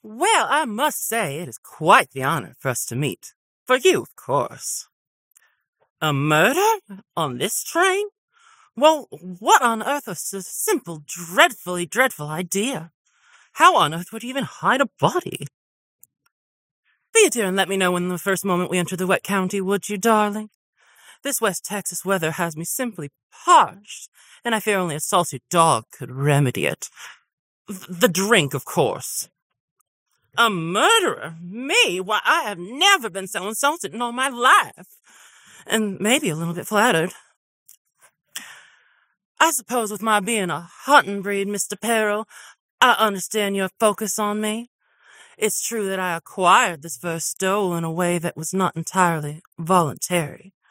Well, I must say it is quite the honor for us to meet. For you, of course. A murder? On this train? Well, what on earth was this simple, dreadfully dreadful idea? How on earth would you even hide a body? Be a dear and let me know when the first moment we enter the wet county, would you, darling? This West Texas weather has me simply parched, and I fear only a salty dog could remedy it. The drink, of course. A murderer? Me? Why, I have never been so insulted in all my life. And maybe a little bit flattered. I suppose with my being a hunting breed, Mr. Peril, I understand your focus on me. It's true that I acquired this first stole in a way that was not entirely voluntary.